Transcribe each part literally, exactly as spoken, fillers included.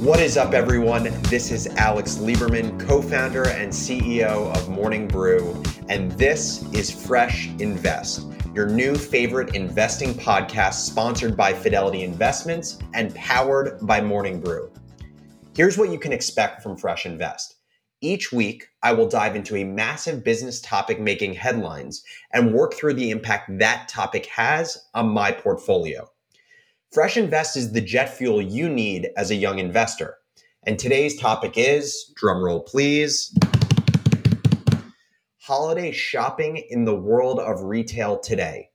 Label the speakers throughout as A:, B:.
A: What is up, everyone? This is Alex Lieberman, co-founder and C E O of Morning Brew, and this is Fresh Invest, your new favorite investing podcast sponsored by Fidelity Investments and powered by Morning Brew. Here's what you can expect from Fresh Invest. Each week, I will dive into a massive business topic making headlines and work through the impact that topic has on my portfolio. Fresh Invest is the jet fuel you need as a young investor. And today's topic is, drumroll please, holiday shopping in the world of retail today.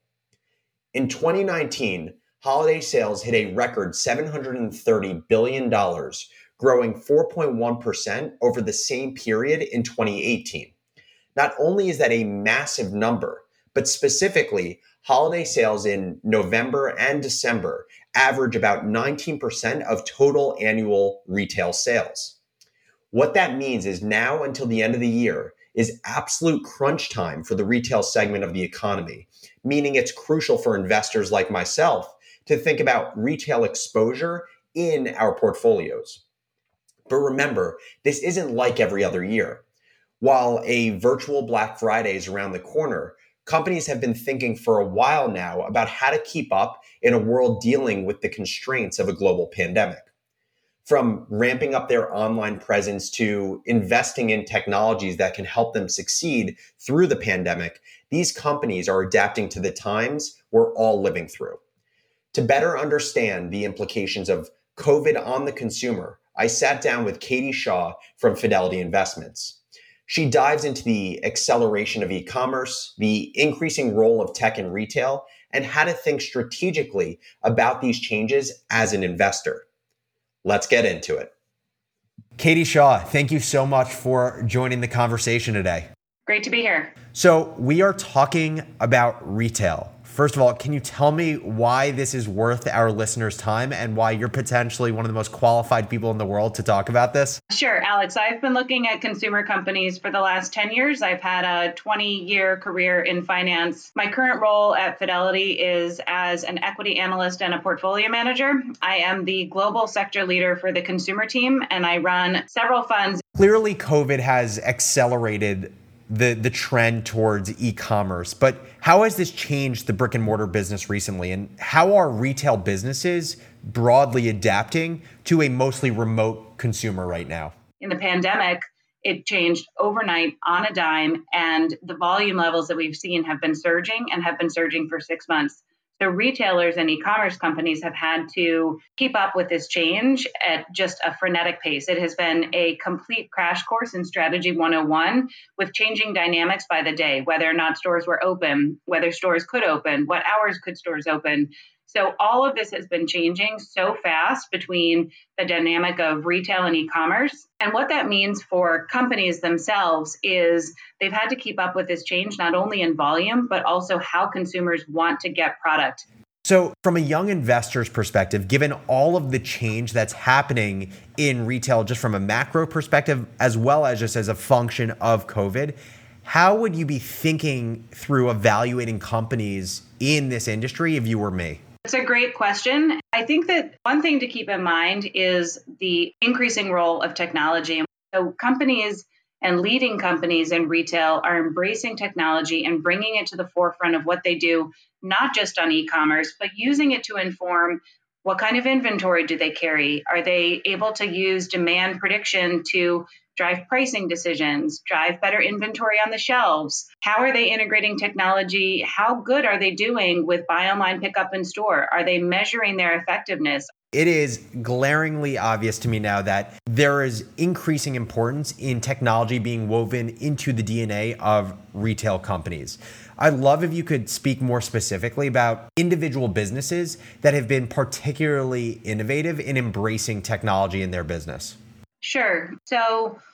A: In twenty nineteen, holiday sales hit a record seven hundred thirty billion dollars, growing four point one percent over the same period in twenty eighteen. Not only is that a massive number, but specifically, holiday sales in November and December average about nineteen percent of total annual retail sales. What that means is now until the end of the year is absolute crunch time for the retail segment of the economy, meaning it's crucial for investors like myself to think about retail exposure in our portfolios. But remember, this isn't like every other year. While a virtual Black Friday is around the corner, companies have been thinking for a while now about how to keep up in a world dealing with the constraints of a global pandemic. From ramping up their online presence to investing in technologies that can help them succeed through the pandemic, these companies are adapting to the times we're all living through. To better understand the implications of COVID on the consumer, I sat down with Katie Shaw from Fidelity Investments. She dives into the acceleration of e-commerce, the increasing role of tech in retail, and how to think strategically about these changes as an investor. Let's get into it. Katie Shaw, thank you so much for joining the conversation today.
B: Great to be here.
A: So we are talking about retail. First of all, can you tell me why this is worth our listeners' time and why you're potentially one of the most qualified people in the world to talk about this?
B: Sure, Alex. I've been looking at consumer companies for the last ten years. I've had a twenty-year career in finance. My current role at Fidelity is as an equity analyst and a portfolio manager. I am the global sector leader for the consumer team, and I run several funds.
A: Clearly, COVID has accelerated the the trend towards e-commerce, but how has this changed the brick and mortar business recently, and how are retail businesses broadly adapting to a mostly remote consumer right now?
B: In the pandemic, it changed overnight on a dime, and the volume levels that we've seen have been surging and have been surging for six months. So retailers and e-commerce companies have had to keep up with this change at just a frenetic pace. It has been a complete crash course in Strategy one oh one with changing dynamics by the day, whether or not stores were open, whether stores could open, what hours could stores open. So all of this has been changing so fast between the dynamic of retail and e-commerce. And what that means for companies themselves is they've had to keep up with this change, not only in volume, but also how consumers want to get product.
A: So from a young investor's perspective, given all of the change that's happening in retail, just from a macro perspective, as well as just as a function of COVID, how would you be thinking through evaluating companies in this industry if you were me?
B: It's a great question. I think that one thing to keep in mind is the increasing role of technology. So companies and leading companies in retail are embracing technology and bringing it to the forefront of what they do, not just on e-commerce, but using it to inform what kind of inventory do they carry? Are they able to use demand prediction to drive pricing decisions, drive better inventory on the shelves? How are they integrating technology? How good are they doing with buy online, pick up in store? Are they measuring their effectiveness?
A: It is glaringly obvious to me now that there is increasing importance in technology being woven into the D N A of retail companies. I'd love if you could speak more specifically about individual businesses that have been particularly innovative in embracing technology in their business.
B: Sure. So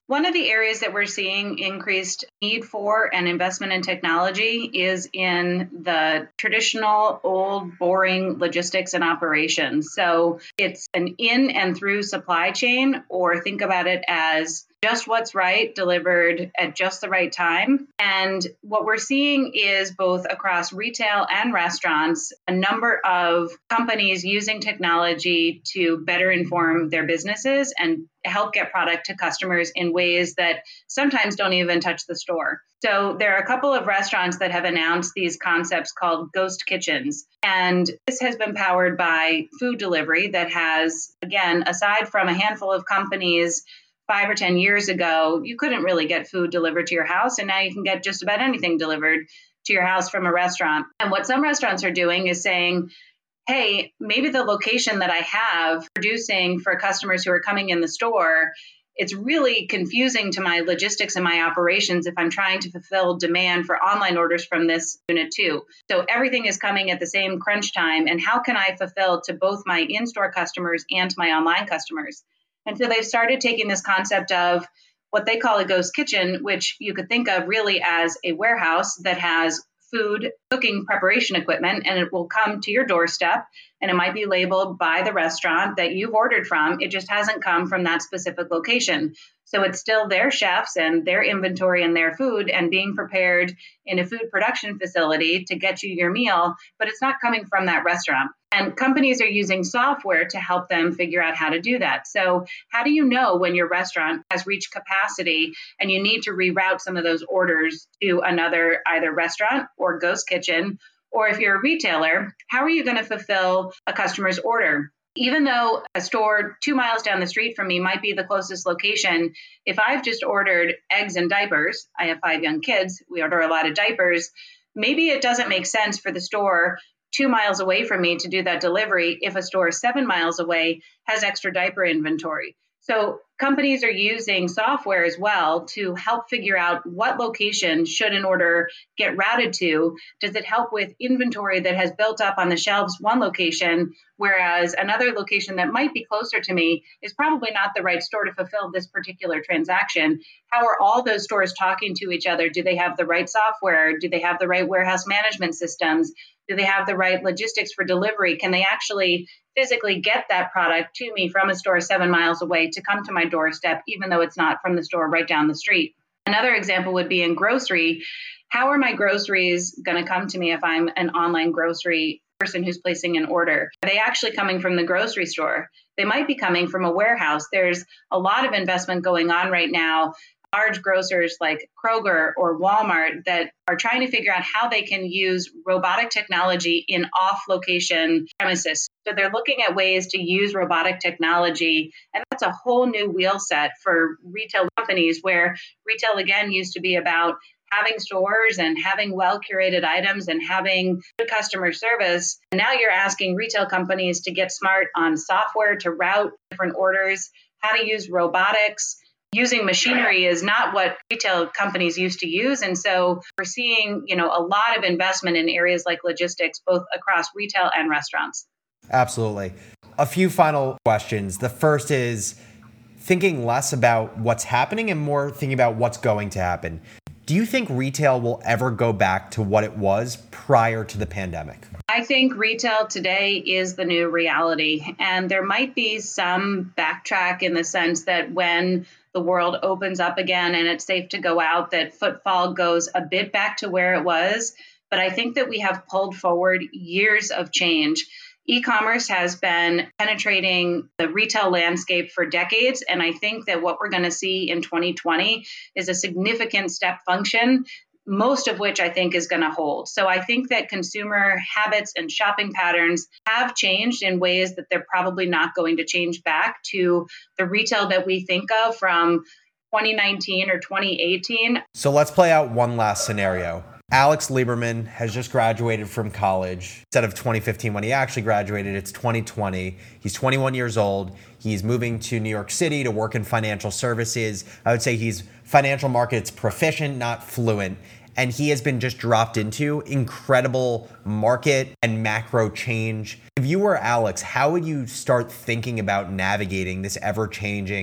B: One of the areas that we're seeing increased need for and investment in technology is in the traditional, old, boring logistics and operations. So it's an in and through supply chain, or think about it as just what's right, delivered at just the right time. And what we're seeing is both across retail and restaurants, a number of companies using technology to better inform their businesses and help get product to customers in ways that sometimes don't even touch the store. So there are a couple of restaurants that have announced these concepts called ghost kitchens. And this has been powered by food delivery that has, again, aside from a handful of companies five or ten years ago, you couldn't really get food delivered to your house. And now you can get just about anything delivered to your house from a restaurant. And what some restaurants are doing is saying, hey, maybe the location that I have producing for customers who are coming in the store, it's really confusing to my logistics and my operations if I'm trying to fulfill demand for online orders from this unit too. So everything is coming at the same crunch time. And how can I fulfill to both my in-store customers and to my online customers? And so they've started taking this concept of what they call a ghost kitchen, which you could think of really as a warehouse that has food cooking preparation equipment, and it will come to your doorstep, and it might be labeled by the restaurant that you've ordered from. It just hasn't come from that specific location. So it's still their chefs and their inventory and their food and being prepared in a food production facility to get you your meal, but it's not coming from that restaurant. And companies are using software to help them figure out how to do that. So how do you know when your restaurant has reached capacity and you need to reroute some of those orders to another either restaurant or ghost kitchen? Or if you're a retailer, how are you going to fulfill a customer's order? Even though a store two miles down the street from me might be the closest location, if I've just ordered eggs and diapers, I have five young kids, we order a lot of diapers, maybe it doesn't make sense for the store two miles away from me to do that delivery if a store seven miles away has extra diaper inventory. So companies are using software as well to help figure out what location should an order get routed to. Does it help with inventory that has built up on the shelves one location, whereas another location that might be closer to me is probably not the right store to fulfill this particular transaction? How are all those stores talking to each other? Do they have the right software? Do they have the right warehouse management systems? Do they have the right logistics for delivery? Can they actually physically get that product to me from a store seven miles away to come to my doorstep, even though it's not from the store right down the street? Another example would be in grocery. How are my groceries going to come to me if I'm an online grocery person who's placing an order? Are they actually coming from the grocery store? They might be coming from a warehouse. There's a lot of investment going on right now. Large grocers like Kroger or Walmart that are trying to figure out how they can use robotic technology in off-location premises. So they're looking at ways to use robotic technology, and that's a whole new wheel set for retail companies, where retail, again, used to be about having stores and having well-curated items and having good customer service. And now you're asking retail companies to get smart on software to route different orders, how to use robotics. Using machinery is not what retail companies used to use. And so we're seeing, you know, a lot of investment in areas like logistics, both across retail and restaurants.
A: Absolutely. A few final questions. The first is thinking less about what's happening and more thinking about what's going to happen. Do you think retail will ever go back to what it was prior to the pandemic?
B: I think retail today is the new reality. And there might be some backtrack in the sense that when the world opens up again and it's safe to go out, that footfall goes a bit back to where it was. But I think that we have pulled forward years of change. E-commerce has been penetrating the retail landscape for decades. And I think that what we're going to see in twenty twenty is a significant step function, most of which I think is going to hold. So I think that consumer habits and shopping patterns have changed in ways that they're probably not going to change back to the retail that we think of from twenty nineteen or twenty eighteen.
A: So let's play out one last scenario. Alex Lieberman has just graduated from college. Instead of twenty fifteen when he actually graduated, it's twenty twenty. He's twenty-one years old. He's moving to New York City to work in financial services. I would say he's financial markets proficient, not fluent. And he has been just dropped into incredible market and macro change. If you were Alex, how would you start thinking about navigating this ever-changing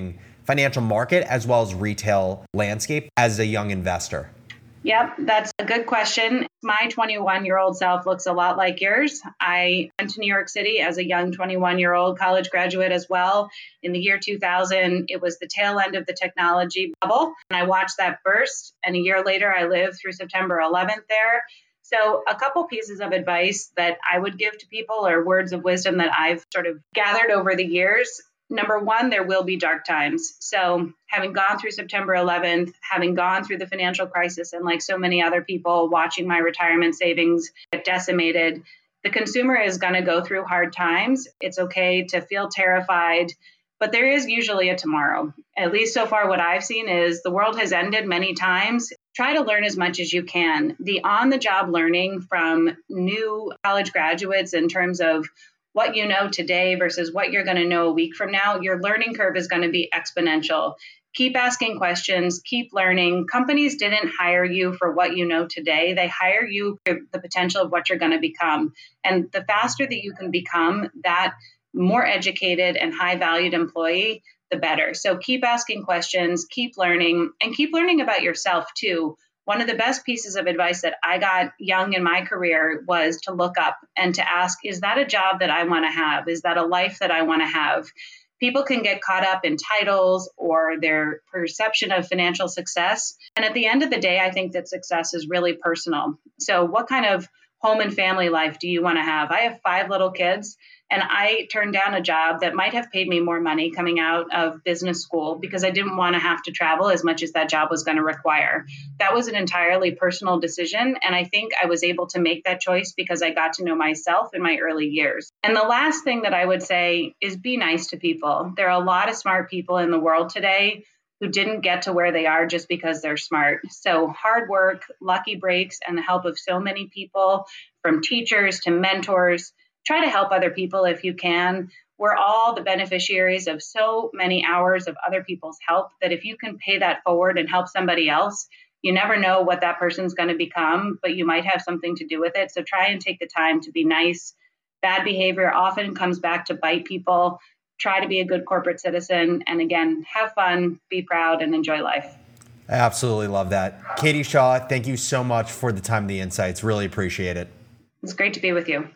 A: financial market as well as retail landscape as a young investor?
B: Yep, that's a good question. My twenty-one-year-old self looks a lot like yours. I went to New York City as a young twenty-one-year-old college graduate as well. In the year two thousand, it was the tail end of the technology bubble, and I watched that burst. And a year later, I lived through September eleventh there. So a couple pieces of advice that I would give to people, or words of wisdom that I've sort of gathered over the years. Number one, there will be dark times. So having gone through September eleventh, having gone through the financial crisis, and like so many other people, watching my retirement savings get decimated, the consumer is going to go through hard times. It's okay to feel terrified, but there is usually a tomorrow. At least so far, what I've seen is the world has ended many times. Try to learn as much as you can. The on-the-job learning from new college graduates in terms of what you know today versus what you're going to know a week from now, your learning curve is going to be exponential. Keep asking questions, keep learning. Companies didn't hire you for what you know today. They hire you for the potential of what you're going to become. And the faster that you can become that more educated and high valued employee, the better. So keep asking questions, keep learning, and keep learning about yourself too. One of the best pieces of advice that I got young in my career was to look up and to ask, is that a job that I want to have? Is that a life that I want to have? People can get caught up in titles or their perception of financial success. And at the end of the day, I think that success is really personal. So what kind of home and family life do you want to have? I have five little kids, and I turned down a job that might have paid me more money coming out of business school because I didn't want to have to travel as much as that job was going to require. That was an entirely personal decision, and I think I was able to make that choice because I got to know myself in my early years. And the last thing that I would say is be nice to people. There are a lot of smart people in the world today who didn't get to where they are just because they're smart. So hard work, lucky breaks, and the help of so many people, from teachers to mentors. Try to help other people if you can. We're all the beneficiaries of so many hours of other people's help that if you can pay that forward and help somebody else, you never know what that person's going to become, but you might have something to do with it. So try and take the time to be nice. Bad behavior often comes back to bite people. Try to be a good corporate citizen. And again, have fun, be proud, and enjoy life.
A: I absolutely love that. Katie Shaw, thank you so much for the time and the insights. Really appreciate it.
B: It's great to be with you.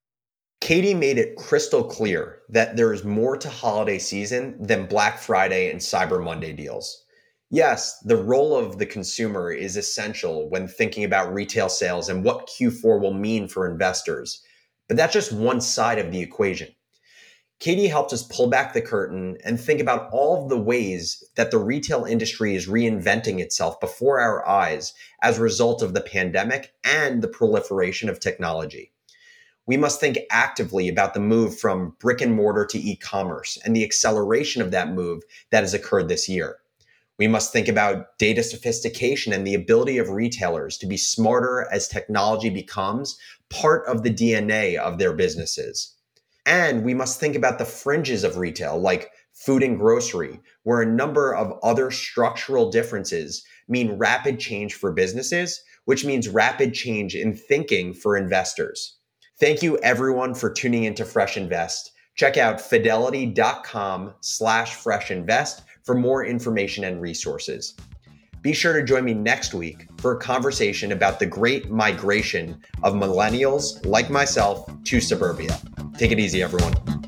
A: Katie made it crystal clear that there is more to holiday season than Black Friday and Cyber Monday deals. Yes, the role of the consumer is essential when thinking about retail sales and what Q four will mean for investors, but that's just one side of the equation. Katie helped us pull back the curtain and think about all of the ways that the retail industry is reinventing itself before our eyes as a result of the pandemic and the proliferation of technology. We must think actively about the move from brick and mortar to e-commerce and the acceleration of that move that has occurred this year. We must think about data sophistication and the ability of retailers to be smarter as technology becomes part of the D N A of their businesses. And we must think about the fringes of retail, like food and grocery, where a number of other structural differences mean rapid change for businesses, which means rapid change in thinking for investors. Thank you everyone for tuning into Fresh Invest. Check out fidelity.com slash fresh invest for more information and resources. Be sure to join me next week for a conversation about the great migration of millennials like myself to suburbia. Take it easy, everyone.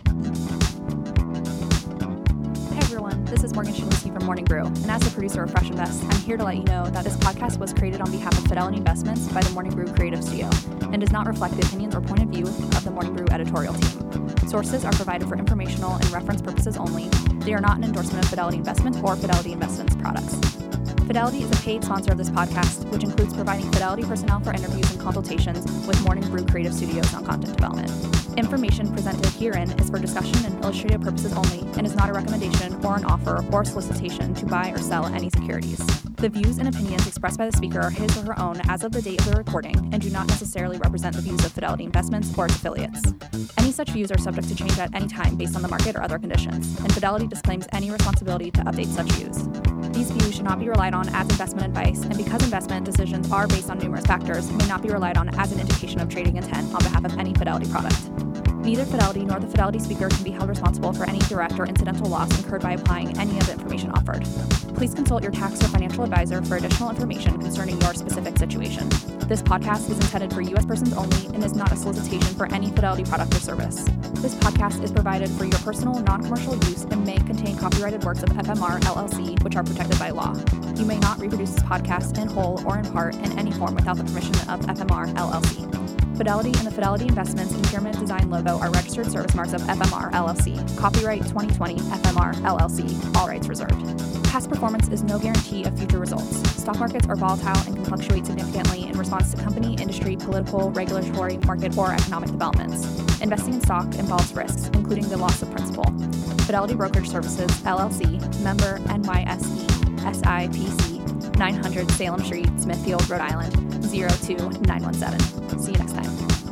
C: Hey, everyone. This is Morgan Shilinski from Morning Brew, and as the producer of Fresh Invest, I'm here to let you know that this podcast was created on behalf of Fidelity Investments by the Morning Brew Creative Studio and does not reflect the opinions or point of view of the Morning Brew editorial team. Sources are provided for informational and reference purposes only. They are not an endorsement of Fidelity Investments or Fidelity Investments products. Fidelity is a paid sponsor of this podcast, which includes providing Fidelity personnel for interviews and consultations with Morning Brew Creative Studios on content development. Information presented herein is for discussion and illustrative purposes only and is not a recommendation or an offer or solicitation to buy or sell any securities. The views and opinions expressed by the speaker are his or her own as of the date of the recording and do not necessarily represent the views of Fidelity Investments or its affiliates. Any such views are subject to change at any time based on the market or other conditions, and Fidelity disclaims any responsibility to update such views. These views should not be relied on as investment advice, and because investment decisions are based on numerous factors, may not be relied on as an indication of trading intent on behalf of any Fidelity product. Neither Fidelity nor the Fidelity speaker can be held responsible for any direct or incidental loss incurred by applying any of the information offered. Please consult your tax or financial advisor for additional information concerning your specific situation. This podcast is intended for U S persons only and is not a solicitation for any Fidelity product or service. This podcast is provided for your personal, non-commercial use and may contain copyrighted works of F M R L L C, which are protected by law. You may not reproduce this podcast in whole or in part in any form without the permission of F M R L L C. Fidelity and the Fidelity Investments and Pyramid Design logo are registered service marks of F M R L L C. Copyright twenty twenty F M R L L C. All rights reserved. Past performance is no guarantee of future results. Stock markets are volatile and can fluctuate significantly in response to company, industry, political, regulatory, market, or economic developments. Investing in stock involves risks, including the loss of principal. Fidelity Brokerage Services, L L C, member N Y S E, S I P C, nine hundred Salem Street, Smithfield, Rhode Island, zero two nine one seven. See you next time.